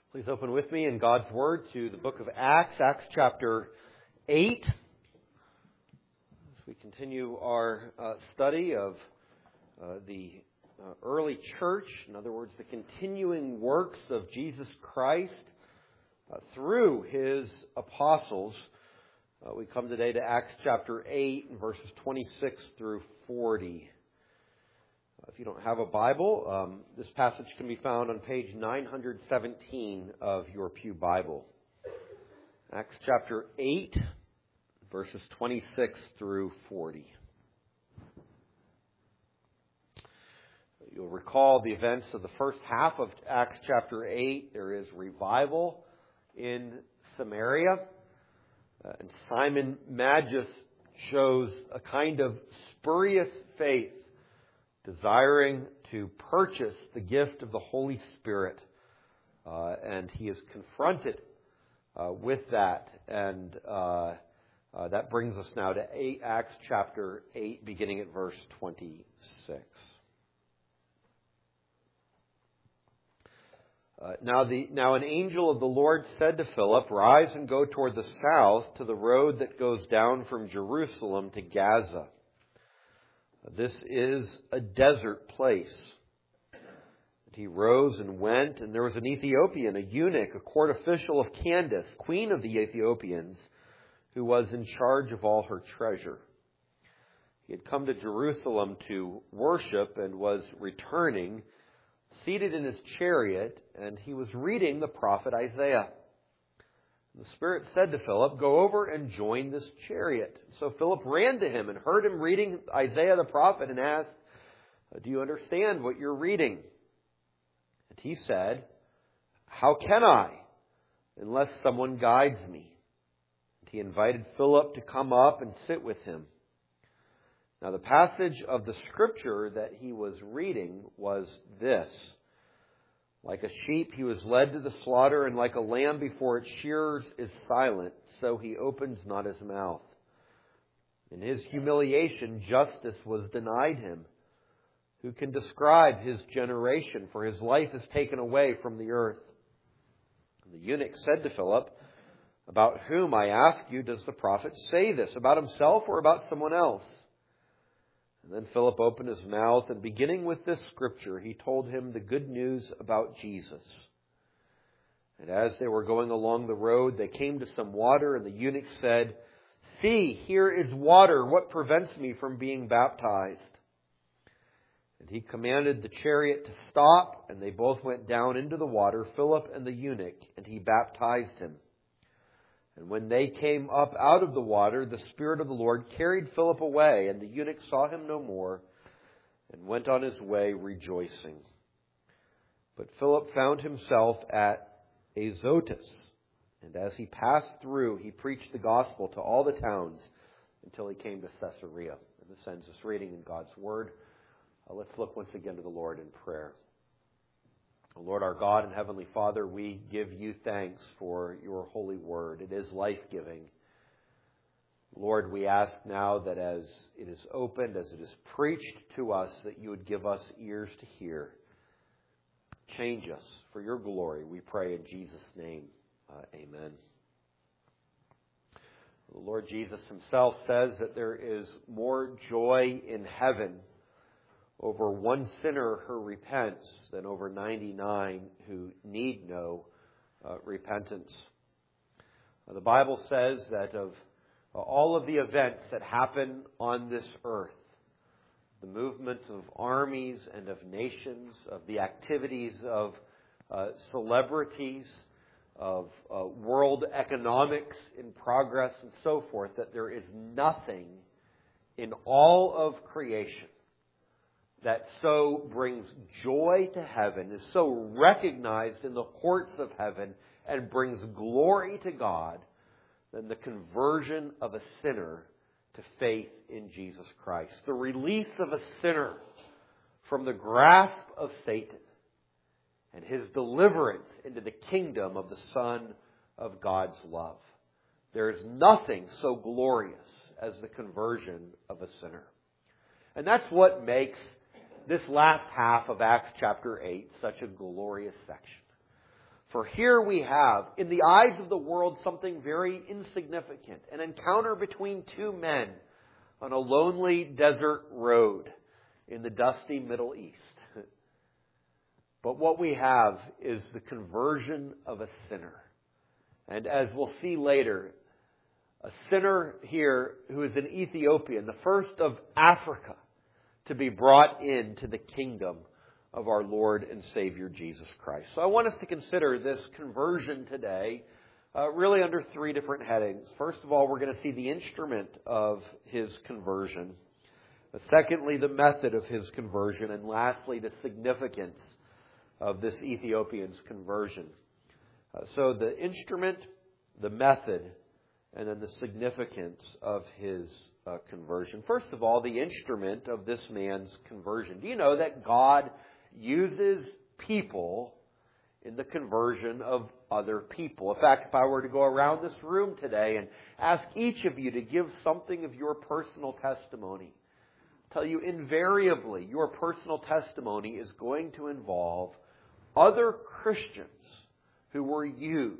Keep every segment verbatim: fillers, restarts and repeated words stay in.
Please open with me in God's Word to the book of Acts, Acts chapter eight. As we continue our uh, study of uh, the uh, early church, in other words, the continuing works of Jesus Christ uh, through His apostles, uh, we come today to Acts chapter eight, verses twenty-six through forty. If you don't have a Bible, um, this passage can be found on page nine seventeen of your Pew Bible. Acts chapter eight, verses twenty-six through forty. You'll recall the events of the first half of Acts chapter eight. There is revival in Samaria. Uh, and Simon Magus shows a kind of spurious faith, desiring to purchase the gift of the Holy Spirit. Uh, and he is confronted uh, with that. And uh, uh, that brings us now to eight, Acts chapter eight, beginning at verse twenty-six. Uh, now, the, now an angel of the Lord said to Philip, "Rise and go toward the south to the road that goes down from Jerusalem to Gaza. This is a desert place." And he rose and went, and there was an Ethiopian, a eunuch, a court official of Candace, queen of the Ethiopians, who was in charge of all her treasure. He had come to Jerusalem to worship and was returning, seated in his chariot, and he was reading the prophet Isaiah. The Spirit said to Philip, "Go over and join this chariot." So Philip ran to him and heard him reading Isaiah the prophet and asked, "Do you understand what you're reading?" And he said, "How can I, unless someone guides me?" And he invited Philip to come up and sit with him. Now the passage of the scripture that he was reading was this: "Like a sheep he was led to the slaughter, and like a lamb before its shearers is silent, so he opens not his mouth. In his humiliation justice was denied him. Who can describe his generation? For his life is taken away from the earth." And the eunuch said to Philip, "About whom, I ask you, does the prophet say this? About himself or about someone else?" And then Philip opened his mouth, and beginning with this scripture, he told him the good news about Jesus. And as they were going along the road, they came to some water, and the eunuch said, "See, here is water. What prevents me from being baptized?" And he commanded the chariot to stop, and they both went down into the water, Philip and the eunuch, and he baptized him. And when they came up out of the water, the Spirit of the Lord carried Philip away, and the eunuch saw him no more, and went on his way rejoicing. But Philip found himself at Azotus, and as he passed through, he preached the gospel to all the towns until he came to Caesarea. And this ends this reading in God's Word. Uh, let's look once again to the Lord in prayer. Lord, our God and Heavenly Father, we give you thanks for your holy word. It is life-giving. Lord, we ask now that as it is opened, as it is preached to us, that you would give us ears to hear. Change us for your glory, we pray in Jesus' name. Uh, amen. The Lord Jesus himself says that there is more joy in heaven over one sinner who repents than over ninety-nine who need no uh, repentance. Uh, the Bible says that of uh, all of the events that happen on this earth, the movement of armies and of nations, of the activities of uh, celebrities, of uh, world economics in progress and so forth, that there is nothing in all of creation that so brings joy to heaven, is so recognized in the courts of heaven, and brings glory to God, than the conversion of a sinner to faith in Jesus Christ. The release of a sinner from the grasp of Satan, and his deliverance into the kingdom of the Son of God's love. There is nothing so glorious as the conversion of a sinner. And that's what makes this last half of Acts chapter eight such a glorious section. For here we have, in the eyes of the world, something very insignificant, an encounter between two men on a lonely desert road in the dusty Middle East. But what we have is the conversion of a sinner. And as we'll see later, a sinner here who is an Ethiopian, the first of Africa to be brought into the kingdom of our Lord and Savior Jesus Christ. So I want us to consider this conversion today uh, really under three different headings. First of all, we're going to see the instrument of his conversion. Uh, secondly, the method of his conversion. And lastly, the significance of this Ethiopian's conversion. Uh, so the instrument, the method, and then the significance of his uh, conversion. First of all, the instrument of this man's conversion. Do you know that God uses people in the conversion of other people? In fact, if I were to go around this room today and ask each of you to give something of your personal testimony, I'll tell you invariably your personal testimony is going to involve other Christians who were used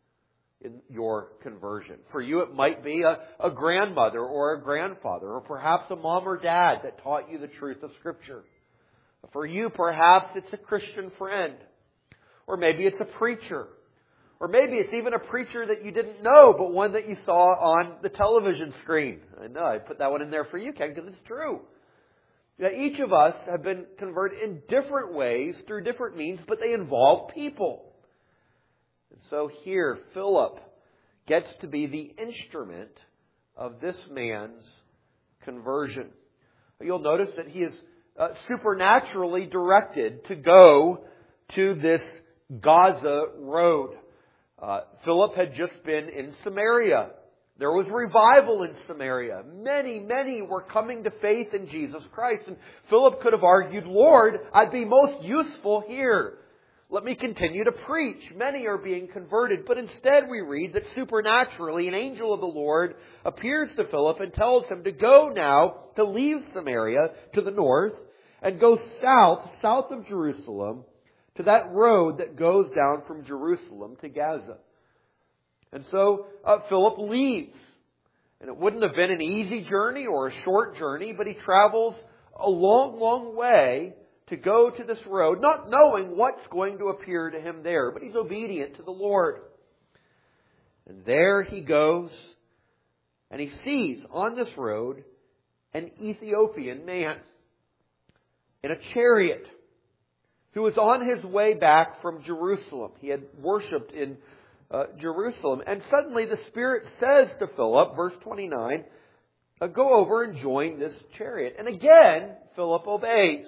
in your conversion. For you, it might be a, a grandmother or a grandfather, or perhaps a mom or dad that taught you the truth of Scripture. For you, perhaps it's a Christian friend, or maybe it's a preacher, or maybe it's even a preacher that you didn't know, but one that you saw on the television screen. I know, I put that one in there for you, Ken, because it's true. That each of us have been converted in different ways, through different means, but they involve people. And so here, Philip gets to be the instrument of this man's conversion. You'll notice that he is uh, supernaturally directed to go to this Gaza road. Uh, Philip had just been in Samaria. There was revival in Samaria. Many, many were coming to faith in Jesus Christ. And Philip could have argued, Lord, I'd be most useful here. Let me continue to preach. Many are being converted. But instead we read that supernaturally an angel of the Lord appears to Philip and tells him to go now, to leave Samaria to the north and go south, south of Jerusalem, to that road that goes down from Jerusalem to Gaza. And so uh, Philip leaves. And it wouldn't have been an easy journey or a short journey, but he travels a long, long way to go to this road, not knowing what's going to appear to him there, but he's obedient to the Lord. And there he goes, and he sees on this road an Ethiopian man in a chariot who was on his way back from Jerusalem. He had worshipped in uh, Jerusalem. And suddenly the Spirit says to Philip, verse twenty-nine, uh, go over and join this chariot. And again, Philip obeys.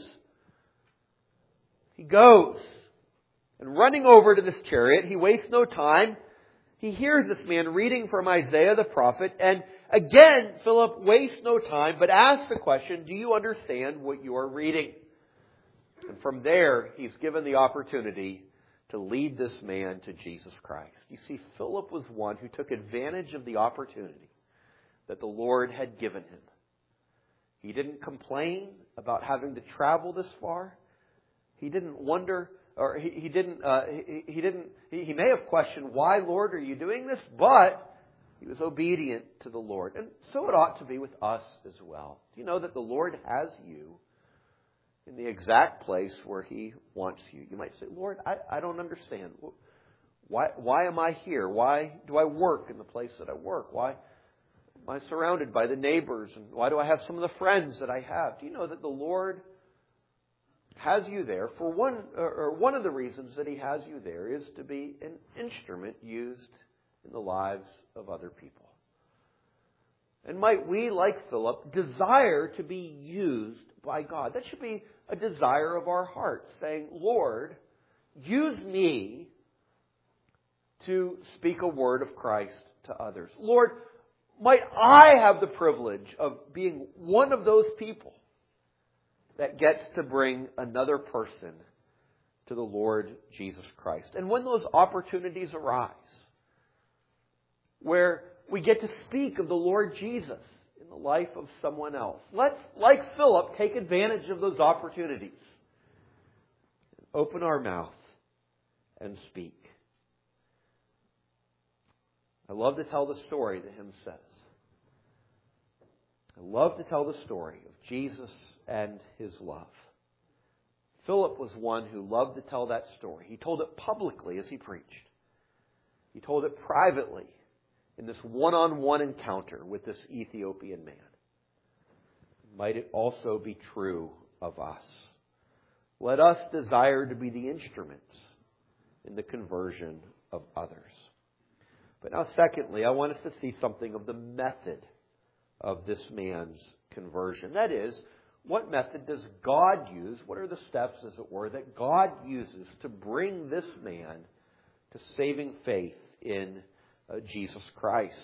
He goes. And running over to this chariot, he wastes no time. He hears this man reading from Isaiah the prophet. And again, Philip wastes no time, but asks the question, do you understand what you are reading? And from there, he's given the opportunity to lead this man to Jesus Christ. You see, Philip was one who took advantage of the opportunity that the Lord had given him. He didn't complain about having to travel this far. He didn't wonder, or he, he didn't, uh, he, he didn't, he, he may have questioned, why, Lord, are you doing this? But he was obedient to the Lord. And so it ought to be with us as well. Do you know that the Lord has you in the exact place where He wants you? You might say, Lord, I, I don't understand. Why, why am I here? Why do I work in the place that I work? Why am I surrounded by the neighbors? And why do I have some of the friends that I have? Do you know that the Lord has you there for one, or one of the reasons that He has you there is to be an instrument used in the lives of other people. And might we, like Philip, desire to be used by God? That should be a desire of our hearts, saying, Lord, use me to speak a word of Christ to others. Lord, might I have the privilege of being one of those people that gets to bring another person to the Lord Jesus Christ. And when those opportunities arise, where we get to speak of the Lord Jesus in the life of someone else, let's, like Philip, take advantage of those opportunities. Open our mouth and speak. I love to tell the story, the hymn says. I love to tell the story of Jesus and His love. Philip was one who loved to tell that story. He told it publicly as he preached. He told it privately in this one-on-one encounter with this Ethiopian man. Might it also be true of us? Let us desire to be the instruments in the conversion of others. But now, secondly, I want us to see something of the method of this man's conversion. That is, what method does God use? What are the steps, as it were, that God uses to bring this man to saving faith in uh, Jesus Christ?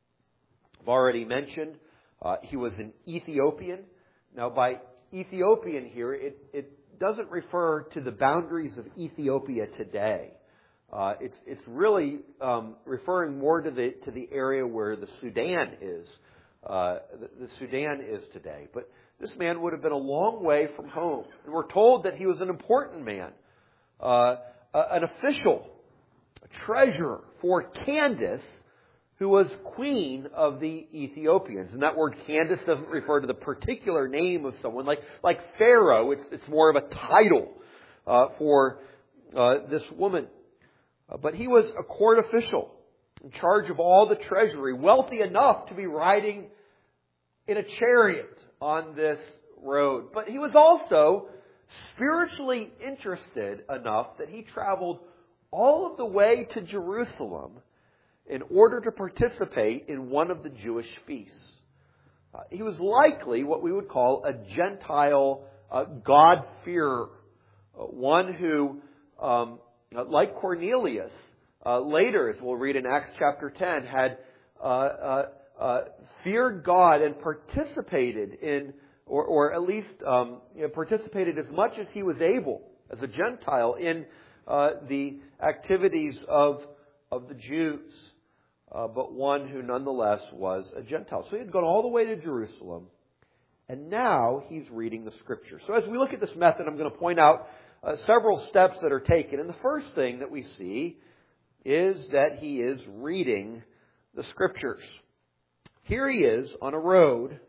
I've already mentioned uh, he was an Ethiopian. Now, by Ethiopian here, it, it doesn't refer to the boundaries of Ethiopia today. Uh, it's it's really um, referring more to the to the area where the Sudan is. Uh, the, the Sudan is today. But this man would have been a long way from home. And we're told that he was an important man, uh, an official, a treasurer for Candace, who was queen of the Ethiopians. And that word Candace doesn't refer to the particular name of someone. Like, like Pharaoh, it's, it's more of a title uh, for uh, this woman. Uh, but he was a court official in charge of all the treasury, wealthy enough to be riding in a chariot on this road. But he was also spiritually interested enough that he traveled all of the way to Jerusalem in order to participate in one of the Jewish feasts. Uh, he was likely what we would call a Gentile uh, God-fearer, uh, one who, um, like Cornelius, uh, later, as we'll read in Acts chapter ten, had uh, uh, uh, feared God and participated in, or, or at least um, you know, participated as much as he was able as a Gentile in uh, the activities of of the Jews. Uh, but one who nonetheless was a Gentile. So he had gone all the way to Jerusalem, and now he's reading the Scriptures. So as we look at this method, I'm going to point out uh, several steps that are taken. And the first thing that we see is that he is reading the Scriptures. Here he is on a road,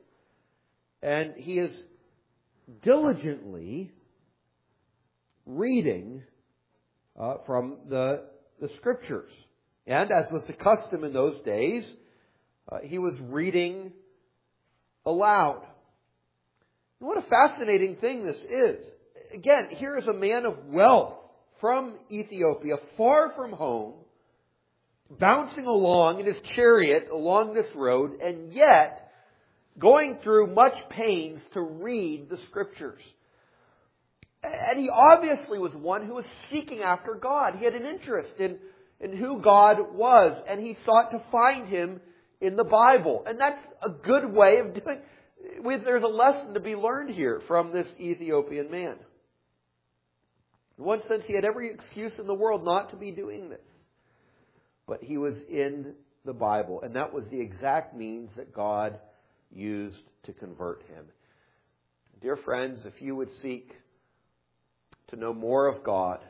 and he is diligently reading uh, from the, the Scriptures. And as was the custom in those days, uh, he was reading aloud. What a fascinating thing this is. Again, here is a man of wealth from Ethiopia, far from home, bouncing along in his chariot along this road, and yet going through much pains to read the Scriptures. And he obviously was one who was seeking after God. He had an interest in in who God was, and he sought to find Him in the Bible. And that's a good way of doing it. There's a lesson to be learned here from this Ethiopian man. In one sense, he had every excuse in the world not to be doing this. But he was in the Bible, and that was the exact means that God used to convert him. Dear friends, if you would seek to know more of God,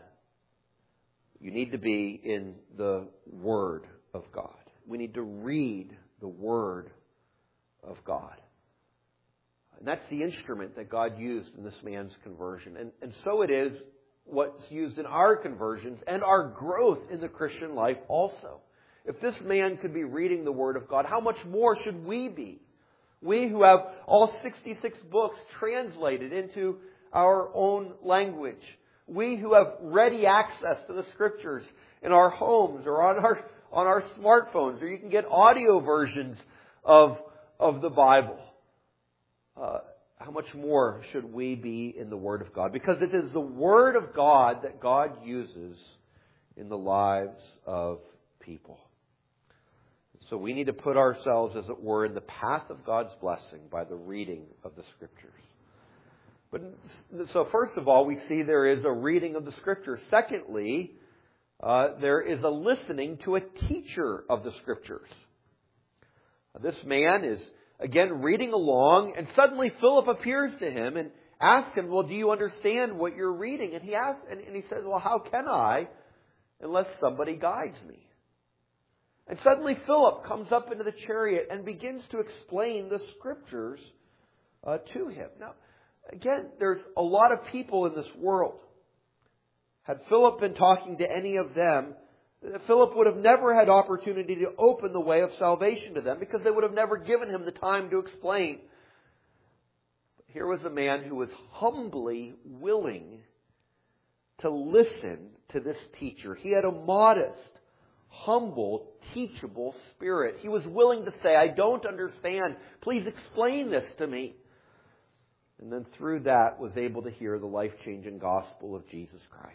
you need to be in the Word of God. We need to read the Word of God. And that's the instrument that God used in this man's conversion. And, and so it is what's used in our conversions and our growth in the Christian life also. If this man could be reading the Word of God, how much more should we be? We who have all sixty-six books translated into our own language. We who have ready access to the Scriptures in our homes or on our on our smartphones, or you can get audio versions of of the Bible. Uh, how much more should we be in the Word of God? Because it is the Word of God that God uses in the lives of people. So we need to put ourselves, as it were, in the path of God's blessing by the reading of the Scriptures. But so first of all, we see there is a reading of the Scriptures. Secondly, uh, there is a listening to a teacher of the Scriptures. This man is, again, reading along, and suddenly Philip appears to him and asks him, well, do you understand what you're reading? And he asks, and he says, well, how can I unless somebody guides me? And suddenly Philip comes up into the chariot and begins to explain the Scriptures uh, to him. Now, again, there's a lot of people in this world. Had Philip been talking to any of them, Philip would have never had opportunity to open the way of salvation to them because they would have never given him the time to explain. Here was a man who was humbly willing to listen to this teacher. He had a modest, humble, teachable spirit. He was willing to say, I don't understand. Please explain this to me. And then through that was able to hear the life-changing gospel of Jesus Christ.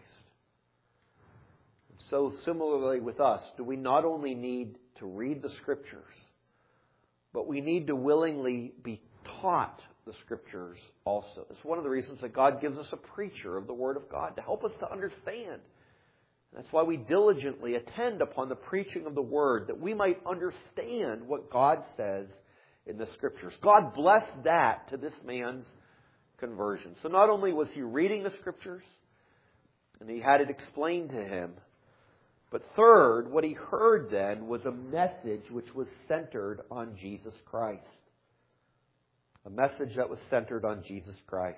So similarly with us, do we not only need to read the Scriptures, but we need to willingly be taught the Scriptures also. It's one of the reasons that God gives us a preacher of the Word of God to help us to understand. That's why we diligently attend upon the preaching of the Word, that we might understand what God says in the Scriptures. God blessed that to this man's conversion. So not only was he reading the Scriptures, and he had it explained to him, but third, what he heard then was a message which was centered on Jesus Christ. A message that was centered on Jesus Christ.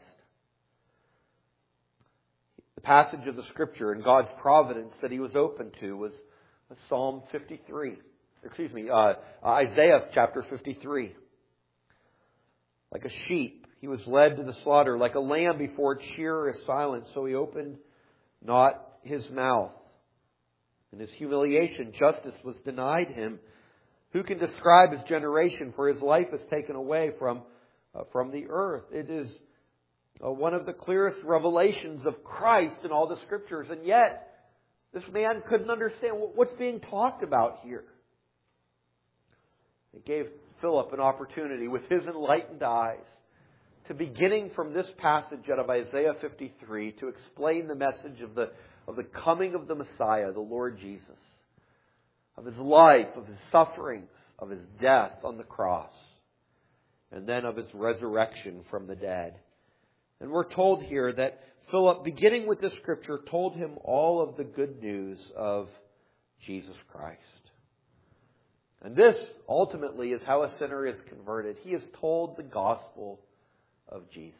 The passage of the Scripture in God's providence that he was open to was Psalm fifty-three. Excuse me, uh, Isaiah chapter fifty-three. Like a sheep, he was led to the slaughter. Like a lamb before its shearer is silent, so he opened not his mouth. In his humiliation, justice was denied him. Who can describe his generation? For his life is taken away from, uh, from the earth. It is uh, one of the clearest revelations of Christ in all the Scriptures. And yet, this man couldn't understand what's being talked about here. It gave Philip an opportunity with his enlightened eyes to, beginning from this passage out of Isaiah fifty-three, to explain the message of the of the coming of the Messiah, the Lord Jesus, of his life, of his sufferings, of his death on the cross, and then of his resurrection from the dead. And we're told here that Philip, beginning with this Scripture, told him all of the good news of Jesus Christ. And this, ultimately, is how a sinner is converted. He is told the gospel of Jesus.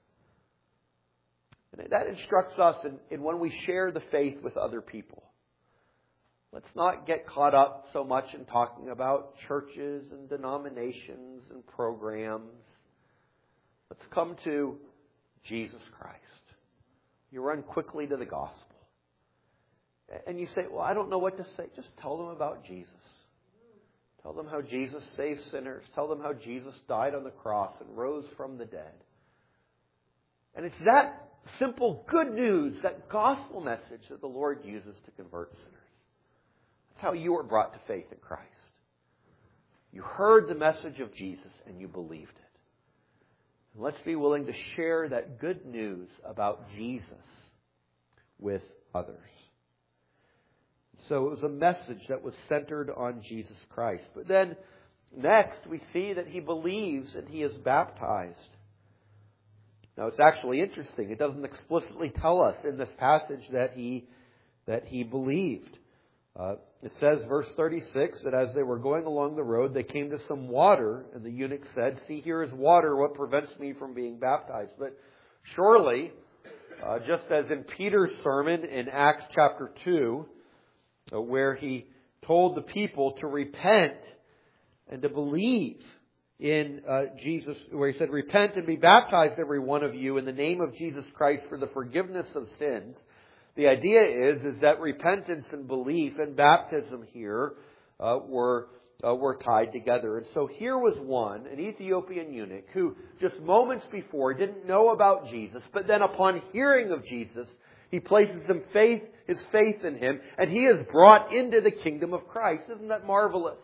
And that instructs us in, in when we share the faith with other people. Let's not get caught up so much in talking about churches and denominations and programs. Let's come to Jesus Christ. You run quickly to the gospel. And you say, well, I don't know what to say. Just tell them about Jesus. Tell them how Jesus saves sinners. Tell them how Jesus died on the cross and rose from the dead. And it's that simple good news, that gospel message that the Lord uses to convert sinners. That's how you were brought to faith in Christ. You heard the message of Jesus and you believed it. And let's be willing to share that good news about Jesus with others. So it was a message that was centered on Jesus Christ. But then next we see that he believes and he is baptized. Now it's actually interesting. It doesn't explicitly tell us in this passage that he that he believed. Uh, it says, verse thirty-six, that as they were going along the road, they came to some water, and the eunuch said, "See, here is water. What prevents me from being baptized?" But surely, uh, just as in Peter's sermon in Acts chapter two, uh, where he told the people to repent and to believe in uh, Jesus, where he said, "Repent and be baptized, every one of you, in the name of Jesus Christ for the forgiveness of sins." The idea is, is that repentance and belief and baptism here uh, were uh, were tied together. And so here was one, an Ethiopian eunuch, who just moments before didn't know about Jesus, but then upon hearing of Jesus, he places him faith, his faith in him, and he is brought into the kingdom of Christ. Isn't that marvelous?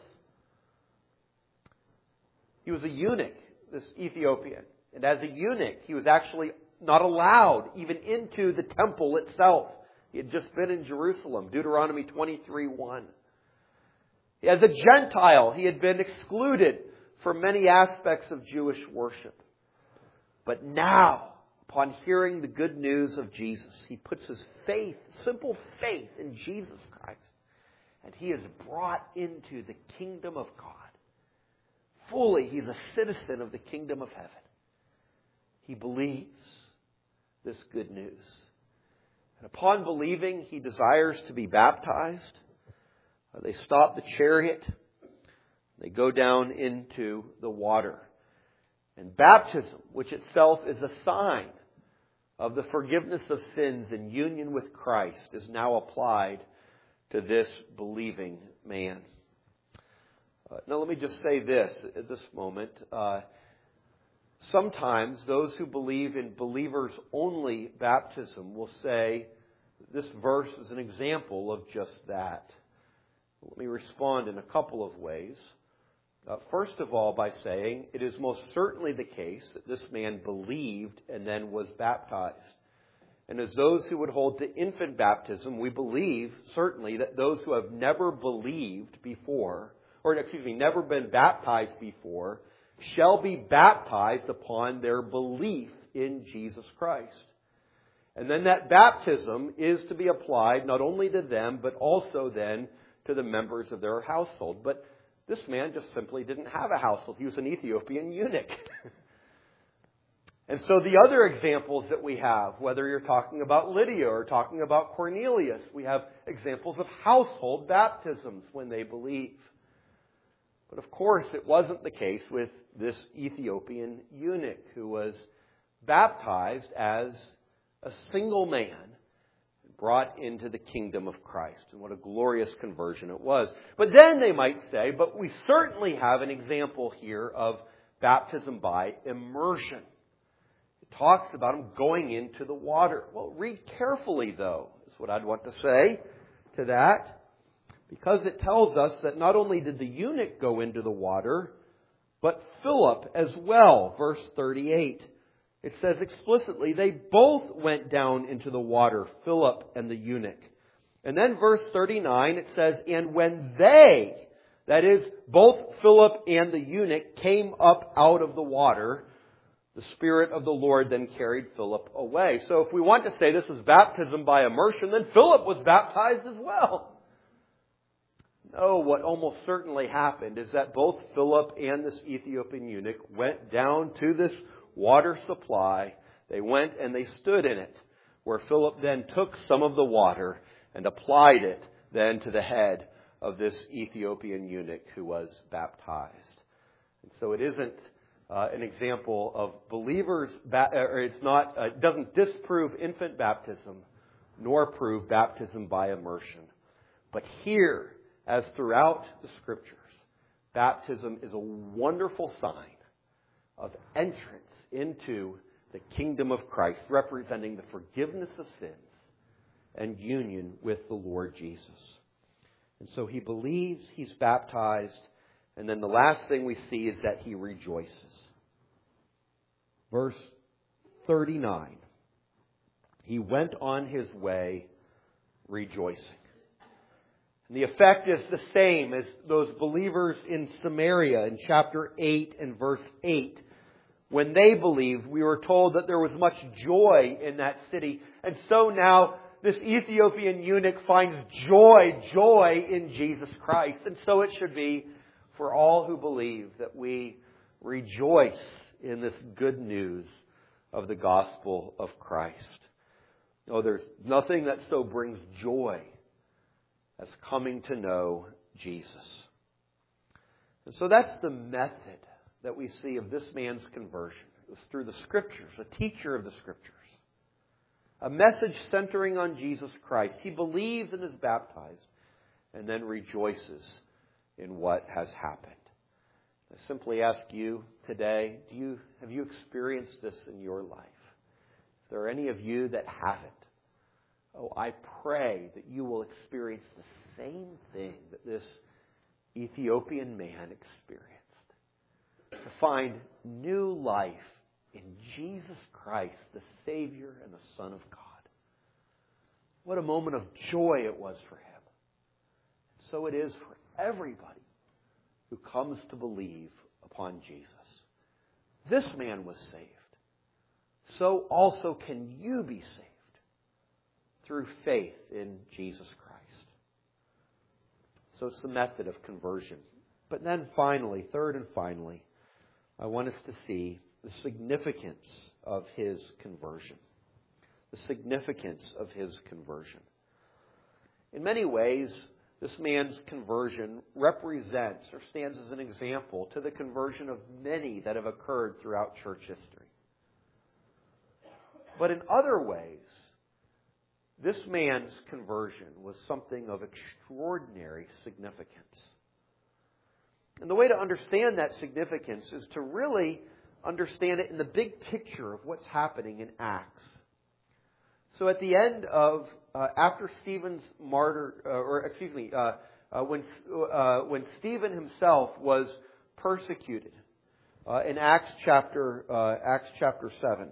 He was a eunuch, this Ethiopian. And as a eunuch, he was actually not allowed even into the temple itself. He had just been in Jerusalem, Deuteronomy twenty-three one. As a Gentile, he had been excluded from many aspects of Jewish worship. But now, upon hearing the good news of Jesus, he puts his faith, simple faith in Jesus Christ. And he is brought into the kingdom of God. Fully, he's a citizen of the kingdom of heaven. He believes this good news. And upon believing, he desires to be baptized. They stop the chariot. They go down into the water. And baptism, which itself is a sign of the forgiveness of sins and union with Christ, is now applied to this believing man. Uh, now let me just say this at this moment. Uh, sometimes those who believe in believers-only baptism will say this verse is an example of just that. Let me respond in a couple of ways. Uh, first of all, by saying it is most certainly the case that this man believed and then was baptized. And as those who would hold to infant baptism, we believe certainly that those who have never believed before, or excuse me, never been baptized before, shall be baptized upon their belief in Jesus Christ. And then that baptism is to be applied not only to them, but also then to the members of their household. But this man just simply didn't have a household. He was an Ethiopian eunuch. And so the other examples that we have, whether you're talking about Lydia or talking about Cornelius, we have examples of household baptisms when they believe. But of course, it wasn't the case with this Ethiopian eunuch who was baptized as a single man brought into the kingdom of Christ. And what a glorious conversion it was. But then they might say, but we certainly have an example here of baptism by immersion. It talks about him going into the water. Well, read carefully, though, is what I'd want to say to that. Because it tells us that not only did the eunuch go into the water, but Philip as well. Verse thirty-eight. It says explicitly, they both went down into the water, Philip and the eunuch. And then verse thirty-nine, it says, and when they, that is, both Philip and the eunuch, came up out of the water, the Spirit of the Lord then carried Philip away. So if we want to say this was baptism by immersion, then Philip was baptized as well. No, what almost certainly happened is that both Philip and this Ethiopian eunuch went down to this water supply. They went and they stood in it, where Philip then took some of the water and applied it then to the head of this Ethiopian eunuch who was baptized. And so it isn't uh, an example of believers, ba- or it's not, uh, it doesn't disprove infant baptism, nor prove baptism by immersion. But here, as throughout the Scriptures, baptism is a wonderful sign of entrance into the kingdom of Christ, representing the forgiveness of sins and union with the Lord Jesus. And so he believes, he's baptized, and then the last thing we see is that he rejoices. Verse thirty-nine. He went on his way rejoicing. And the effect is the same as those believers in Samaria in chapter eight and verse eight. When they believed, we were told that there was much joy in that city. And so now this Ethiopian eunuch finds joy, joy in Jesus Christ. And so it should be for all who believe that we rejoice in this good news of the gospel of Christ. Oh, there's nothing that so brings joy as coming to know Jesus. And so that's the method that we see of this man's conversion. It was through the Scriptures, a teacher of the Scriptures. A message centering on Jesus Christ. He believes and is baptized and then rejoices in what has happened. I simply ask you today, do you have you experienced this in your life? If there are any of you that haven't, oh, I pray that you will experience the same thing that this Ethiopian man experienced. To find new life in Jesus Christ, the Savior and the Son of God. What a moment of joy it was for him. So it is for everybody who comes to believe upon Jesus. This man was saved. So also can you be saved through faith in Jesus Christ. So it's the method of conversion. But then finally, third and finally, I want us to see the significance of his conversion. The significance of his conversion. In many ways, this man's conversion represents or stands as an example to the conversion of many that have occurred throughout church history. But in other ways, this man's conversion was something of extraordinary significance. And the way to understand that significance is to really understand it in the big picture of what's happening in Acts. So at the end of, uh, after Stephen's martyr, uh, or excuse me, uh, uh, when uh, when Stephen himself was persecuted, uh, in Acts chapter uh, Acts chapter seven,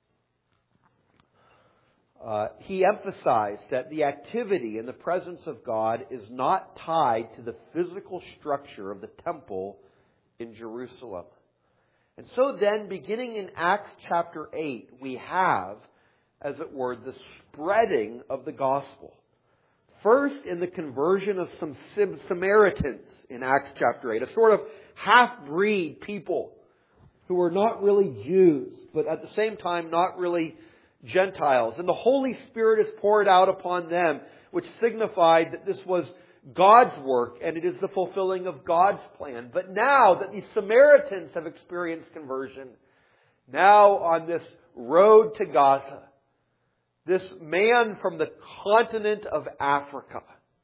uh, he emphasized that the activity in the presence of God is not tied to the physical structure of the temple in Jerusalem. And so then, beginning in Acts chapter eight, we have, as it were, the spreading of the gospel. First, in the conversion of some Samaritans in Acts chapter eight, a sort of half-breed people who were not really Jews, but at the same time not really Gentiles. And the Holy Spirit is poured out upon them, which signified that this was God's work and it is the fulfilling of God's plan. But now that the Samaritans have experienced conversion, now on this road to Gaza, this man from the continent of Africa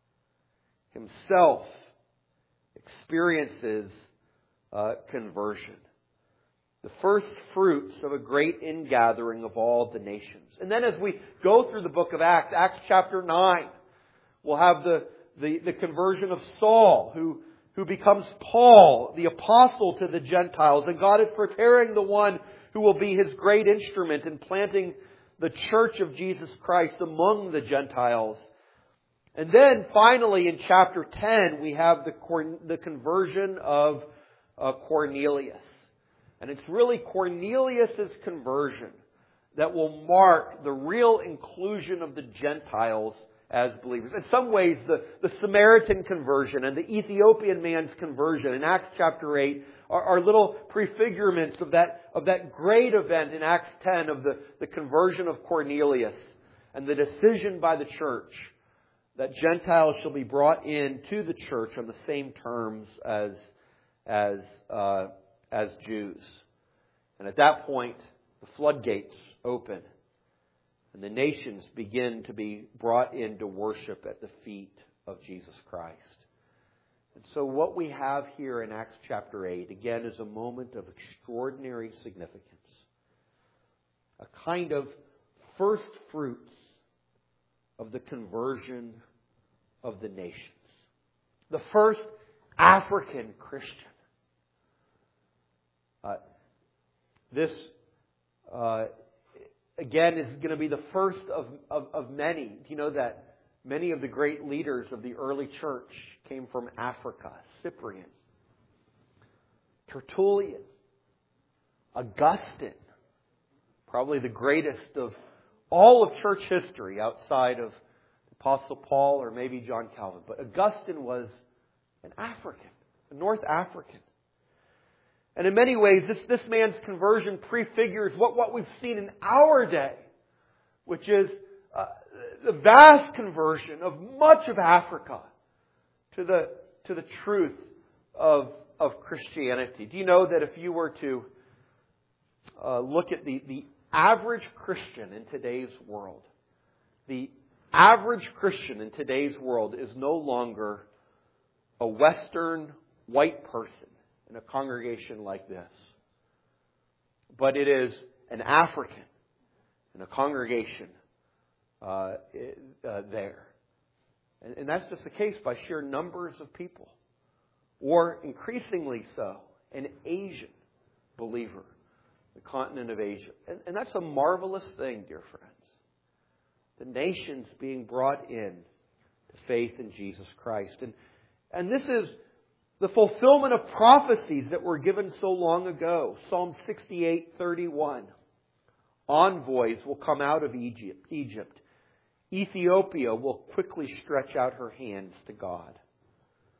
himself experiences uh, conversion. The first fruits of a great ingathering of all the nations. And then as we go through the book of Acts, Acts chapter nine, we'll have the, the, the conversion of Saul, who, who becomes Paul, the apostle to the Gentiles. And God is preparing the one who will be his great instrument in planting the church of Jesus Christ among the Gentiles. And then finally in chapter ten, we have the, the conversion of uh, Cornelius. And it's really Cornelius' conversion that will mark the real inclusion of the Gentiles as believers. In some ways, the, the Samaritan conversion and the Ethiopian man's conversion in Acts chapter eight are, are little prefigurements of that, of that great event in Acts ten of the, the conversion of Cornelius and the decision by the church that Gentiles shall be brought into the church on the same terms as, as, uh, as Jews. And at that point, the floodgates open and the nations begin to be brought in to worship at the feet of Jesus Christ. And so what we have here in Acts chapter eight, again, is a moment of extraordinary significance. A kind of first fruits of the conversion of the nations. The first African Christian. Uh, this, uh, again, is going to be the first of, of, of many. Do you know that many of the great leaders of the early church came from Africa? Cyprian, Tertullian, Augustine, probably the greatest of all of church history outside of Apostle Paul or maybe John Calvin. But Augustine was an African, a North African. And in many ways, this, this man's conversion prefigures what, what we've seen in our day, which is uh, the vast conversion of much of Africa to the, to the truth of, of Christianity. Do you know that if you were to uh, look at the, the average Christian in today's world, the average Christian in today's world is no longer a Western white person in a congregation like this, but it is an African in a congregation uh, uh, there. And, and that's just the case by sheer numbers of people, or increasingly so, an Asian believer, the continent of Asia. And, and that's a marvelous thing, dear friends. The nations being brought in to faith in Jesus Christ. And, and this is the fulfillment of prophecies that were given so long ago. Psalm sixty-eight thirty-one. Envoys will come out of Egypt. Egypt. Ethiopia will quickly stretch out her hands to God.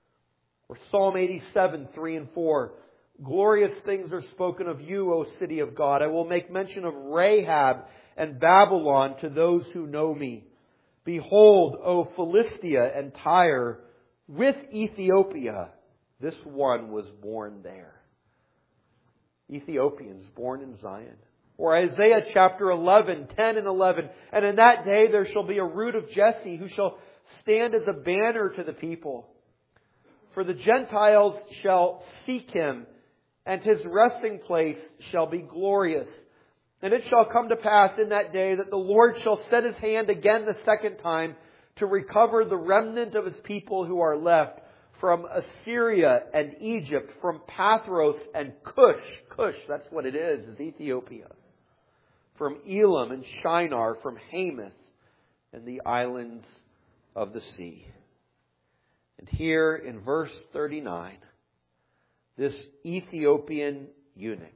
Or Psalm eighty-seven, three and four. Glorious things are spoken of you, O city of God. I will make mention of Rahab and Babylon to those who know me. Behold, O Philistia and Tyre, with Ethiopia, this one was born there. Ethiopians born in Zion. Or Isaiah chapter eleven, ten and eleven. And in that day there shall be a root of Jesse who shall stand as a banner to the people. For the Gentiles shall seek him, and his resting place shall be glorious. And it shall come to pass in that day that the Lord shall set his hand again the second time to recover the remnant of his people who are left from Assyria and Egypt, from Pathros and Cush. Cush, that's what it is, is Ethiopia. From Elam and Shinar, from Hamath and the islands of the sea. And here in verse thirty-nine, this Ethiopian eunuch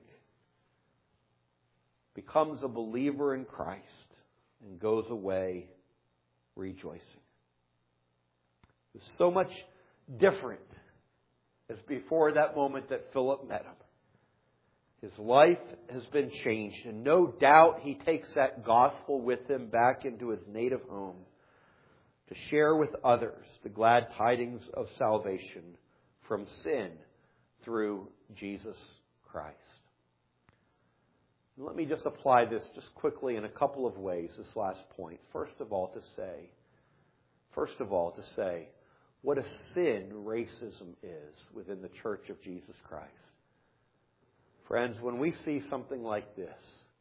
becomes a believer in Christ and goes away rejoicing. It's so much different as before that moment that Philip met him. His life has been changed, and no doubt he takes that gospel with him back into his native home to share with others the glad tidings of salvation from sin through Jesus Christ. And let me just apply this just quickly in a couple of ways, this last point. First of all, to say, first of all, to say what a sin racism is within the Church of Jesus Christ. Friends, when we see something like this,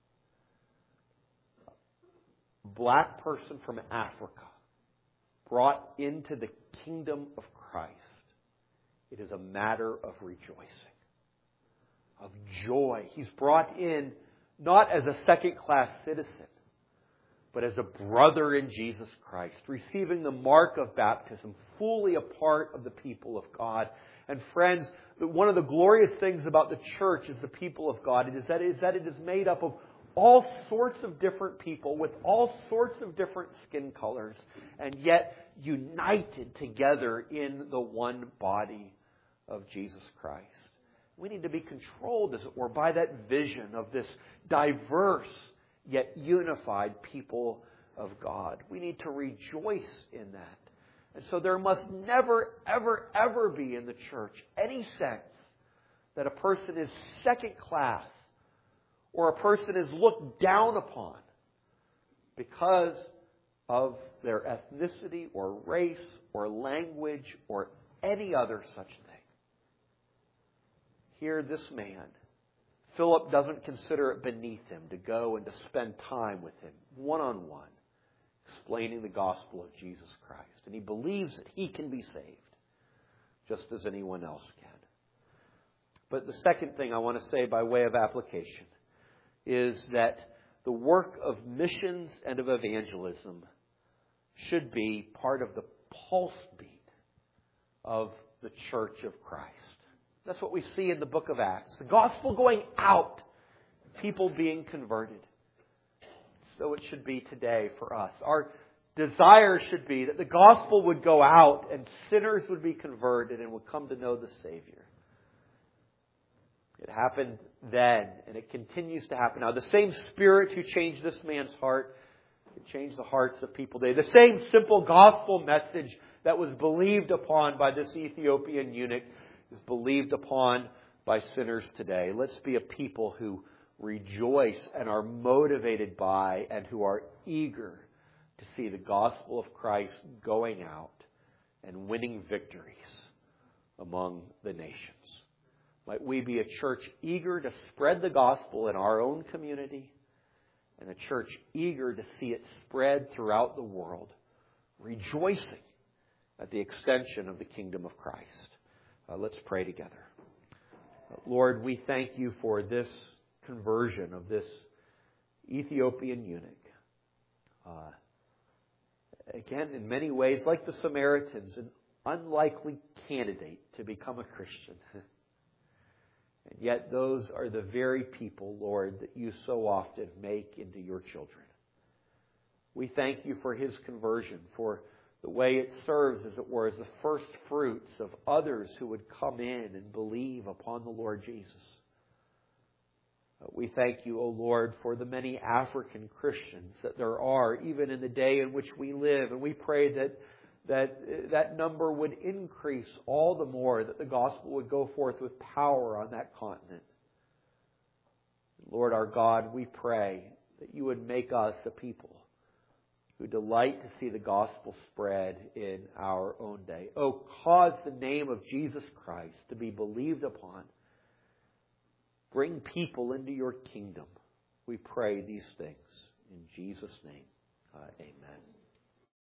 a black person from Africa brought into the kingdom of Christ, it is a matter of rejoicing, of joy. He's brought in not as a second-class citizen, but as a brother in Jesus Christ, receiving the mark of baptism, fully a part of the people of God. And friends, one of the glorious things about the church as the people of God is that, is that it is made up of all sorts of different people with all sorts of different skin colors, and yet united together in the one body of Jesus Christ. We need to be controlled, as it were, by that vision of this diverse yet unified people of God. We need to rejoice in that. And so there must never, ever, ever be in the church any sense that a person is second class or a person is looked down upon because of their ethnicity or race or language or any other such thing. Here, this man, Philip doesn't consider it beneath him to go and to spend time with him one-on-one, explaining the gospel of Jesus Christ. And he believes that he can be saved, just as anyone else can. But the second thing I want to say by way of application is that the work of missions and of evangelism should be part of the pulse beat of the Church of Christ. That's what we see in the book of Acts. The gospel going out, people being converted. So it should be today for us. Our desire should be that the gospel would go out and sinners would be converted and would come to know the Savior. It happened then, and it continues to happen now. The same Spirit who changed this man's heart can change the hearts of people today. The same simple gospel message that was believed upon by this Ethiopian eunuch is believed upon by sinners today. Let's be a people who rejoice and are motivated by and who are eager to see the gospel of Christ going out and winning victories among the nations. Might we be a church eager to spread the gospel in our own community, and a church eager to see it spread throughout the world, rejoicing at the extension of the kingdom of Christ. Uh, let's pray together. Uh, Lord, we thank you for this conversion of this Ethiopian eunuch. Uh, again, in many ways, like the Samaritans, an unlikely candidate to become a Christian. And yet those are the very people, Lord, that you so often make into your children. We thank you for his conversion, for the way it serves, as it were, as the first fruits of others who would come in and believe upon the Lord Jesus. We thank you, O Lord, for the many African Christians that there are, even in the day in which we live. And we pray that that, that number would increase all the more, that the gospel would go forth with power on that continent. Lord our God, we pray that you would make us a people who delight to see the gospel spread in our own day. Oh, cause the name of Jesus Christ to be believed upon. Bring people into your kingdom. We pray these things in Jesus' name. Uh, amen.